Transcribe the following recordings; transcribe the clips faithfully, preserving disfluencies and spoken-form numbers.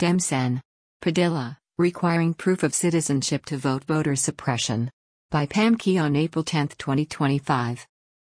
Demsen. Padilla, requiring proof of citizenship to vote. Voter suppression. By Pam Key on April tenth, twenty twenty-five.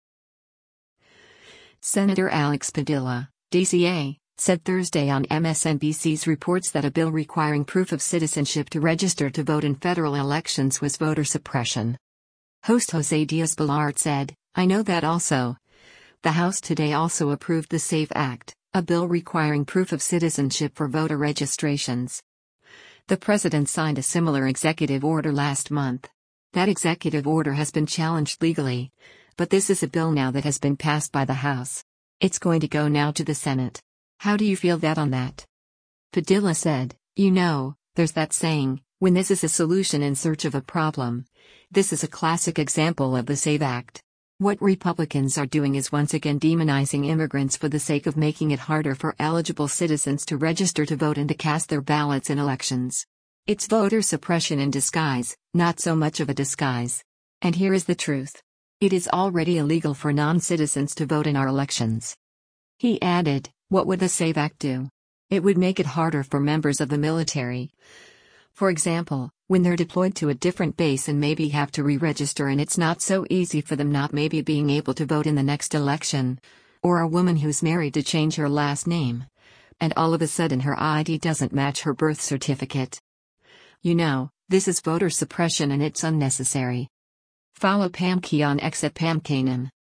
Senator Alex Padilla, D C A, said Thursday on M S N B C's reports that a bill requiring proof of citizenship to register to vote in federal elections was voter suppression. Host Jose Diaz-Balart said, "I know that also." The House today also approved the SAFE Act, a bill requiring proof of citizenship for voter registrations. The president signed a similar executive order last month. That executive order has been challenged legally. But this is a bill now that has been passed by the House. It's going to go now to the Senate. How do you feel that on that? Padilla said, "You know, there's that saying, when this is a solution in search of a problem. This is a classic example of the SAFE Act. What Republicans are doing is once again demonizing immigrants for the sake of making it harder for eligible citizens to register to vote and to cast their ballots in elections. It's voter suppression in disguise, not so much of a disguise. And here is the truth. It is already illegal for non-citizens to vote in our elections." He added, "What would the SAFE Act do? It would make it harder for members of the military. For example, when they're deployed to a different base and maybe have to re-register and it's not so easy for them not maybe being able to vote in the next election. Or a woman who's married to change her last name. And all of a sudden her I D doesn't match her birth certificate. You know, this is voter suppression and it's unnecessary." Follow Pam Key on X at Pam Kanan.